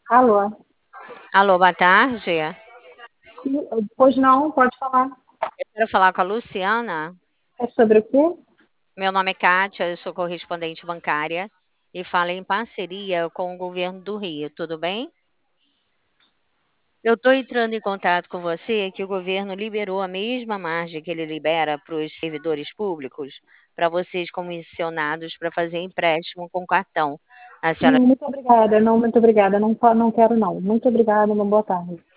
Alô? Alô, boa tarde. Pois não, pode falar. Eu quero falar com a Luciana. É sobre o quê? Meu nome é Kátia, eu sou correspondente bancária e falo em parceria com o governo do Rio, tudo bem? Eu estou entrando em contato com você que o governo liberou a mesma margem que ele libera para os servidores públicos, para vocês comissionados para fazer empréstimo com cartão. A senhora Não, muito obrigada. Não, muito obrigada. Não, não quero, não. Muito obrigada, uma boa tarde.